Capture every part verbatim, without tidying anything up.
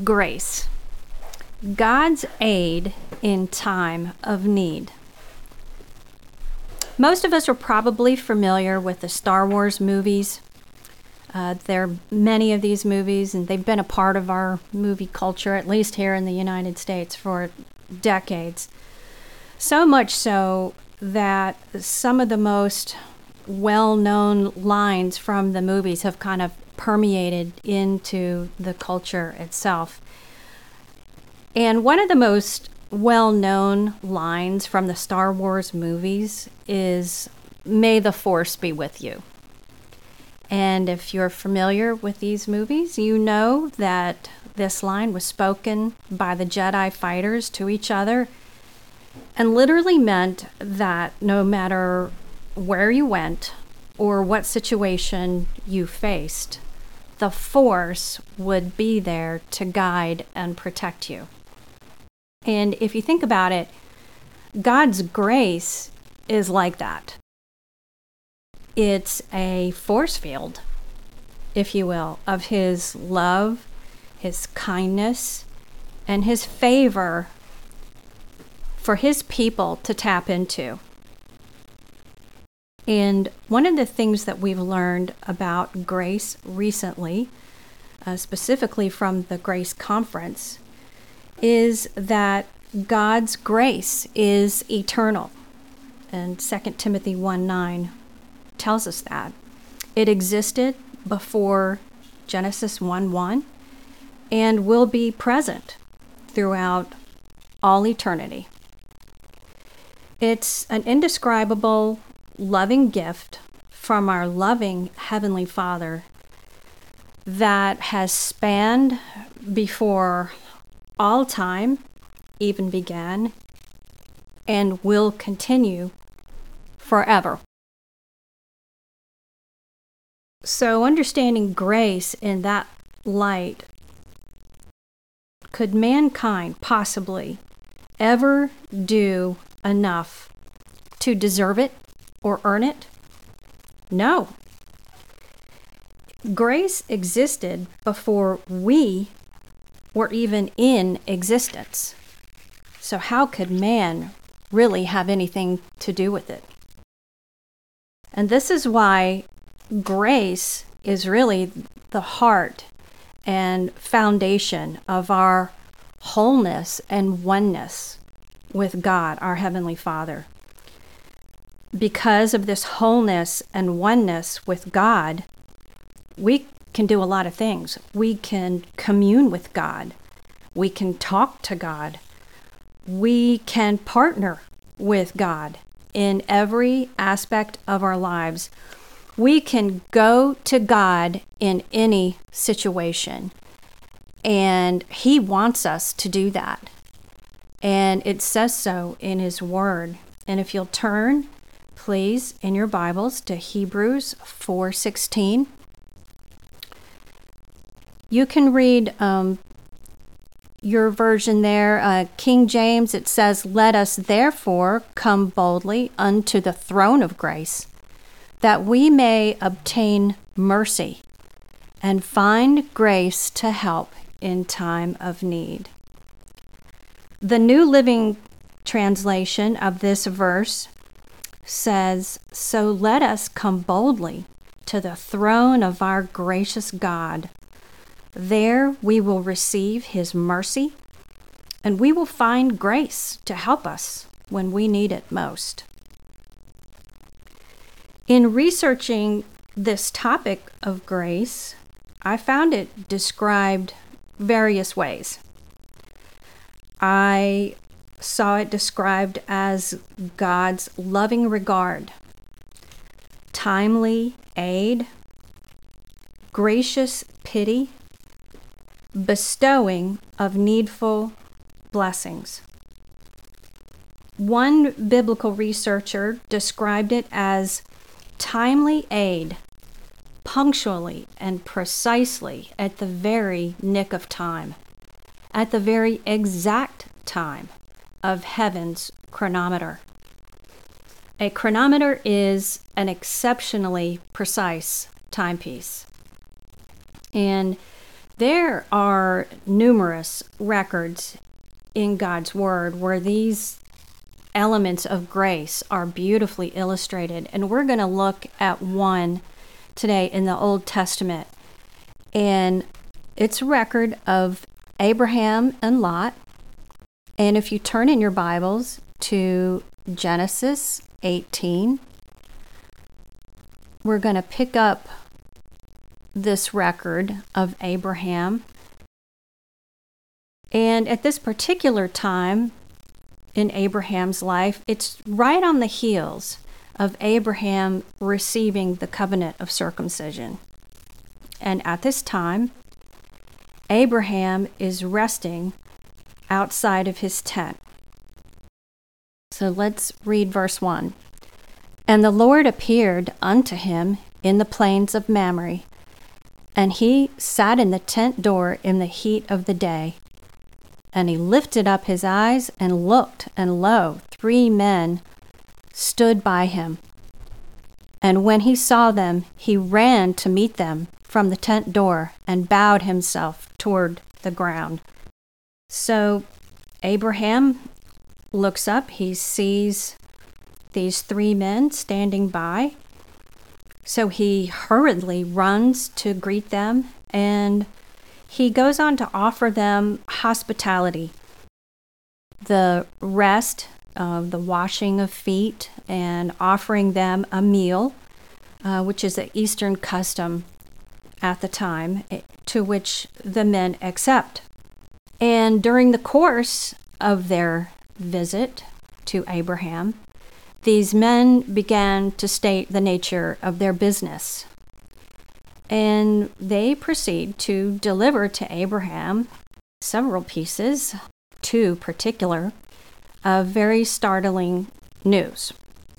Grace, God's aid in time of need. Most of us are probably familiar with the Star Wars movies. Uh, there are many of these movies, and they've been a part of our movie culture, at least here in the United States, for decades. So much so that some of the most well-known lines from the movies have kind of permeated into the culture itself. And one of the most well-known lines from the Star Wars movies is, "May the Force be with you." And if you're familiar with these movies, you know that this line was spoken by the Jedi fighters to each other and literally meant that no matter where you went or what situation you faced, the Force would be there to guide and protect you. And if you think about it, God's grace is like that. It's a force field, if you will, of His love, His kindness, and His favor for His people to tap into. And one of the things that we've learned about grace recently, uh, specifically from the Grace Conference, is that God's grace is eternal. And Second Timothy one nine tells us that. It existed before Genesis one one and will be present throughout all eternity. It's an indescribable, loving gift from our loving Heavenly Father that has spanned before all time even began and will continue forever. So understanding grace in that light, could mankind possibly ever do enough to deserve it or earn it? No. Grace existed before we were even in existence. So how could man really have anything to do with it? And this is why grace is really the heart and foundation of our wholeness and oneness with God, our Heavenly Father. Because of this wholeness and oneness with God, we can do a lot of things. We can commune with God. We can talk to God. We can partner with God in every aspect of our lives. We can go to God in any situation, and He wants us to do that. And it says so in His Word. And if you'll turn, please, in your Bibles to Hebrews four sixteen. You can read um, your version there, uh, King James. It says, "Let us therefore come boldly unto the throne of grace, that we may obtain mercy and find grace to help in time of need." The New Living Translation of this verse says, "So let us come boldly to the throne of our gracious God. There we will receive His mercy, and we will find grace to help us when we need it most." In researching this topic of grace, I found it described various ways. I saw it described as God's loving regard, timely aid, gracious pity, bestowing of needful blessings. One biblical researcher described it as timely aid, punctually and precisely at the very nick of time, at the very exact time of heaven's chronometer. A chronometer is an exceptionally precise timepiece. And There are numerous records in God's Word where these elements of grace are beautifully illustrated. And we're going to look at one today in the Old Testament. And it's a record of Abraham and Lot. And if you turn in your Bibles to Genesis eighteen, we're going to pick up this record of Abraham. And at this particular time in Abraham's life, it's right on the heels of Abraham receiving the covenant of circumcision. And at this time, Abraham is resting outside of his tent. So let's read verse one. And the Lord appeared unto him in the plains of Mamre, and he sat in the tent door in the heat of the day. And he lifted up his eyes and looked, and lo, three men stood by him. And when he saw them, he ran to meet them from the tent door and bowed himself toward the ground. So Abraham looks up, he sees these three men standing by. So he hurriedly runs to greet them, and he goes on to offer them hospitality. The rest of the washing of feet and offering them a meal, uh, which is an Eastern custom at the time, to which the men accept. And during the course of their visit to Abraham, these men began to state the nature of their business. And they proceed to deliver to Abraham several pieces, two particular, of very startling news.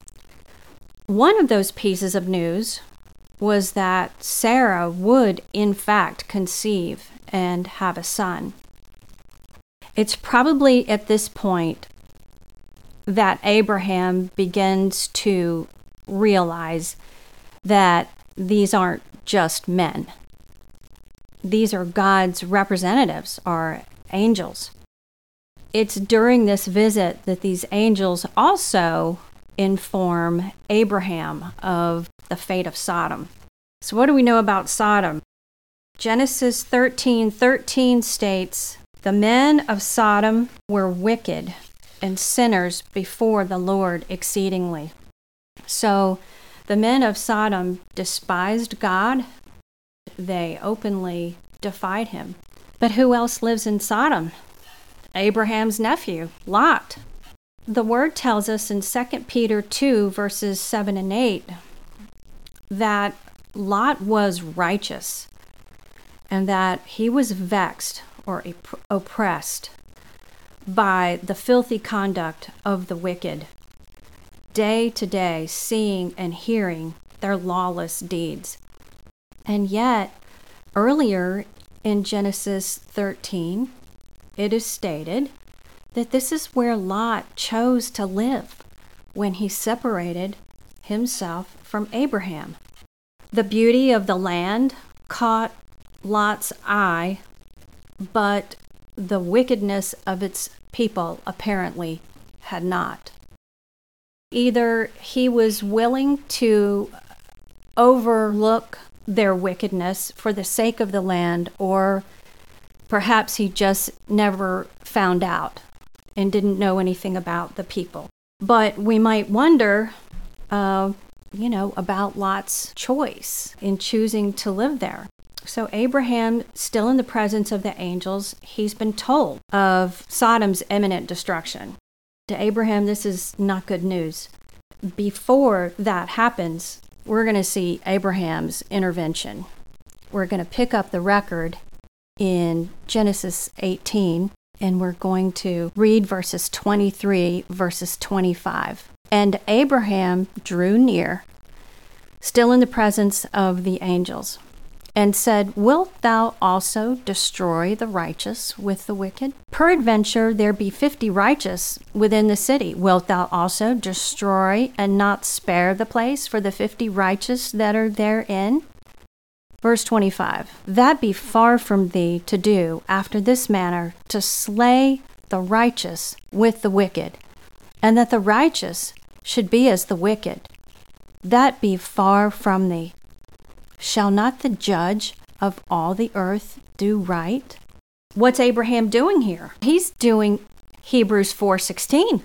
One of those pieces of news was that Sarah would, in fact, conceive and have a son. It's probably at this point that Abraham begins to realize that these aren't just men. These are God's representatives, or angels. It's during this visit that these angels also inform Abraham of the fate of Sodom. So what do we know about Sodom? Genesis thirteen thirteen states, "The men of Sodom were wicked and sinners before the Lord exceedingly." So the men of Sodom despised God. They openly defied him. But who else lives in Sodom? Abraham's nephew, Lot. The word tells us in Second Peter two, verses seven and eight, that Lot was righteous and that he was vexed or op- oppressed by the filthy conduct of the wicked, day to day seeing and hearing their lawless deeds. And yet, earlier in Genesis thirteen, it is stated that this is where Lot chose to live when he separated himself from Abraham. The beauty of the land caught Lot's eye, but the wickedness of its people apparently had not. Either he was willing to overlook their wickedness for the sake of the land, or perhaps he just never found out and didn't know anything about the people. But we might wonder, uh, you know, about Lot's choice in choosing to live there. So Abraham, still in the presence of the angels, he's been told of Sodom's imminent destruction. To Abraham, this is not good news. Before that happens, we're going to see Abraham's intervention. We're going to pick up the record in Genesis eighteen, and we're going to read verses twenty-three, verses twenty-five. And Abraham drew near, still in the presence of the angels, and said, "Wilt thou also destroy the righteous with the wicked? Peradventure there be fifty righteous within the city. Wilt thou also destroy and not spare the place for the fifty righteous that are therein?" Verse twenty-five, that be far from thee to do after this manner, to slay the righteous with the wicked, and that the righteous should be as the wicked. That be far from thee. Shall not the judge of all the earth do right? What's Abraham doing here? He's doing Hebrews four sixteen.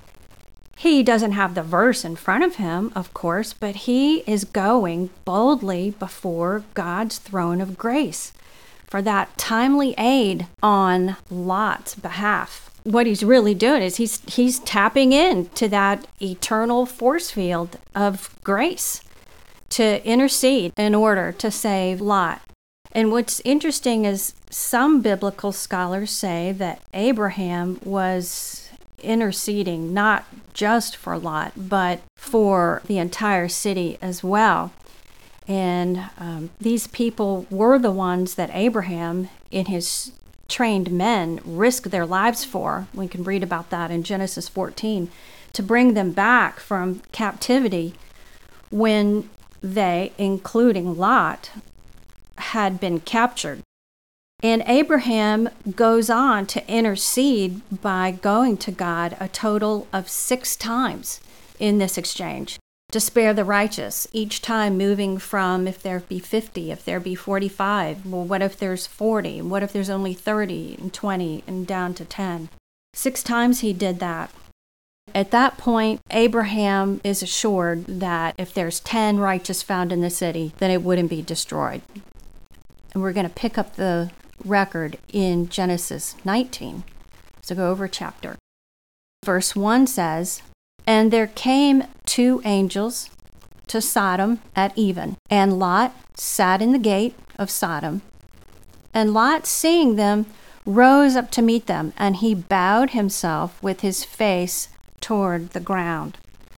He doesn't have the verse in front of him, of course, but he is going boldly before God's throne of grace for that timely aid on Lot's behalf. What he's really doing is he's he's tapping in to that eternal force field of grace to intercede in order to save Lot. And what's interesting is some biblical scholars say that Abraham was interceding not just for Lot, but for the entire city as well. And um, these people were the ones that Abraham, in his trained men, risked their lives for. We can read about that in Genesis fourteen, to bring them back from captivity when they, including Lot, had been captured. And Abraham goes on to intercede by going to God a total of six times in this exchange to spare the righteous, each time moving from, if there be fifty, if there be forty-five, well, what if there's forty? What if there's only thirty and twenty and down to ten? Six times he did that. At that point, Abraham is assured that if there's ten righteous found in the city, then it wouldn't be destroyed. And we're going to pick up the record in Genesis nineteen. So go over a chapter. Verse one says, and there came two angels to Sodom at even, and Lot sat in the gate of Sodom. And Lot, seeing them, rose up to meet them, and he bowed himself with his face toward the ground.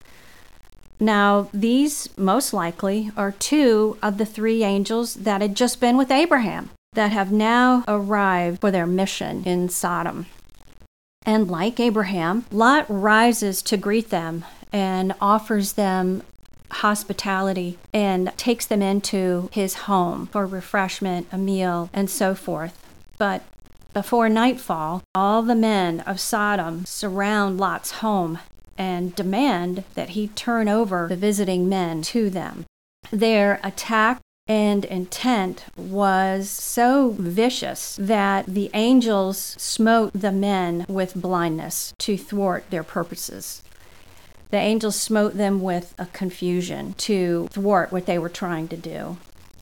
Now, these most likely are two of the three angels that had just been with Abraham, that have now arrived for their mission in Sodom. And like Abraham, Lot rises to greet them and offers them hospitality and takes them into his home for refreshment, a meal, and so forth. But before nightfall, all the men of Sodom surround Lot's home and demand that he turn over the visiting men to them. Their attack and intent was so vicious that the angels smote the men with blindness to thwart their purposes. The angels smote them with a confusion to thwart what they were trying to do.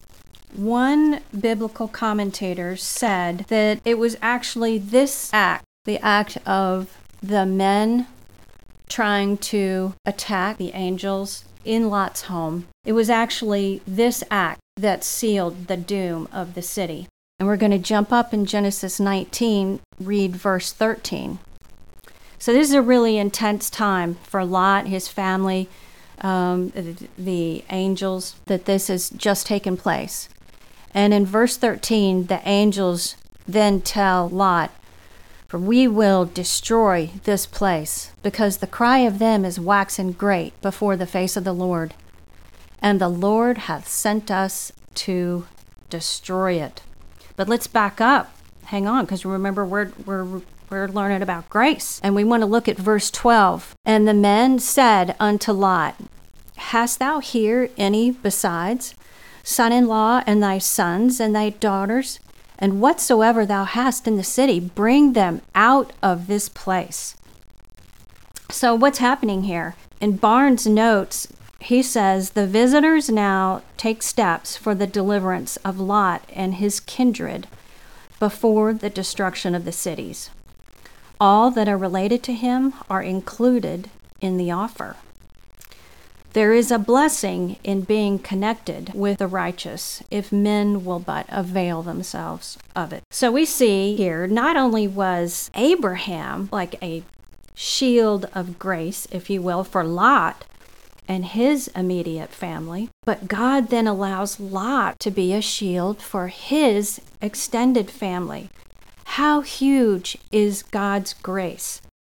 One biblical commentator said that it was actually this act, the act of the men trying to attack the angels in Lot's home, it was actually this act that sealed the doom of the city. And we're going to jump up in Genesis nineteen, read verse thirteen. So this is a really intense time for Lot, his family, um, the, the angels, that this has just taken place. And in verse thirteen, the angels then tell Lot, for we will destroy this place, because the cry of them is waxen great before the face of the Lord. And the Lord hath sent us to destroy it. But let's back up. Hang on, because remember, we're, we're, we're learning about grace. And we want to look at verse twelve. And the men said unto Lot, hast thou here any besides, son-in-law, and thy sons, and thy daughters? And whatsoever thou hast in the city, bring them out of this place. So what's happening here? In Barnes' notes, he says, the visitors now take steps for the deliverance of Lot and his kindred before the destruction of the cities. All that are related to him are included in the offer. There is a blessing in being connected with the righteous if men will but avail themselves of it. So we see here, not only was Abraham like a shield of grace, if you will, for Lot and his immediate family, but God then allows Lot to be a shield for his extended family. How huge is God's grace?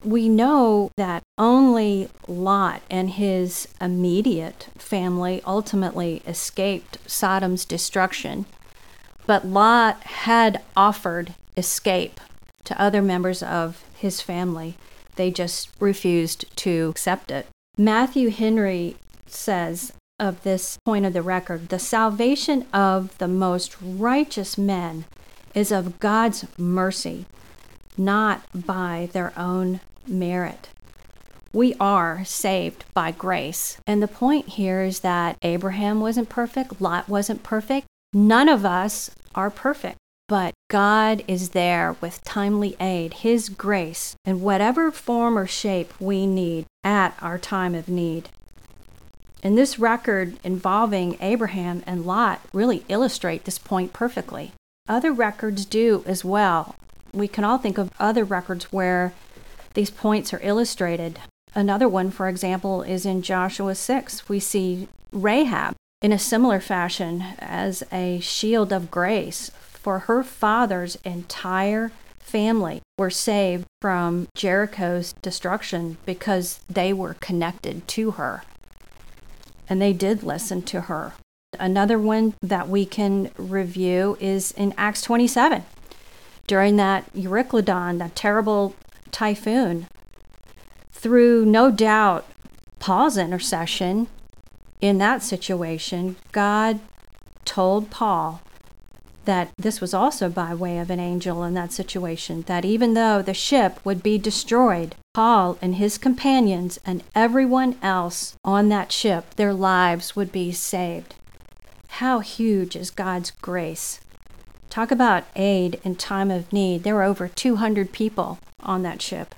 We know that only Lot and his immediate family ultimately escaped Sodom's destruction, but Lot had offered escape to other members of his family. They just refused to accept it. Matthew Henry says of this point of the record, the salvation of the most righteous men is of God's mercy, not by their own merit. We are saved by grace. And the point here is that Abraham wasn't perfect, Lot wasn't perfect. None of us are perfect, but God is there with timely aid, His grace, in whatever form or shape we need at our time of need. And this record involving Abraham and Lot really illustrate this point perfectly. Other records do as well. We can all think of other records where these points are illustrated. Another one, for example, is in Joshua six. We see Rahab in a similar fashion as a shield of grace, for her father's entire family were saved from Jericho's destruction because they were connected to her. And they did listen to her. Another one that we can review is in Acts twenty-seven. During that Euroclydon, that terrible typhoon, through no doubt Paul's intercession in that situation, God told Paul that this was also by way of an angel in that situation, that even though the ship would be destroyed, Paul and his companions and everyone else on that ship, their lives would be saved. How huge is God's grace? Talk about aid in time of need. There were over two hundred people on that ship.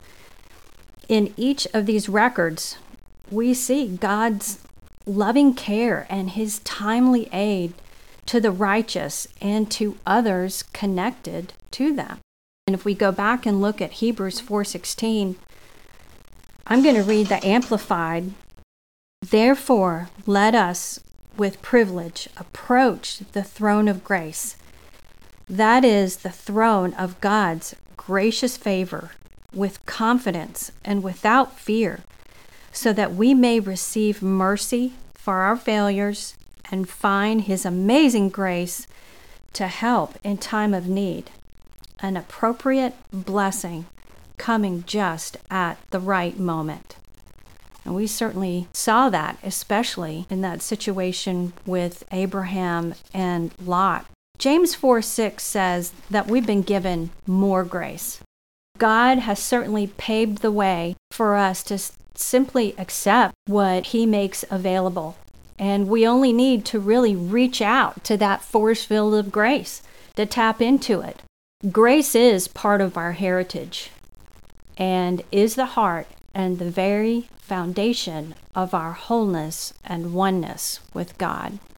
In each of these records, we see God's loving care and His timely aid to the righteous and to others connected to them. And if we go back and look at Hebrews four sixteen, I'm going to read the Amplified. Therefore, let us with privilege approach the throne of grace. That is the throne of God's gracious favor, with confidence and without fear, so that we may receive mercy for our failures and find His amazing grace to help in time of need, an appropriate blessing coming just at the right moment. And we certainly saw that, especially in that situation with Abraham and Lot. James four six says that we've been given more grace. God has certainly paved the way for us to simply accept what He makes available. And we only need to really reach out to that force field of grace to tap into it. Grace is part of our heritage and is the heart and the very foundation of our wholeness and oneness with God.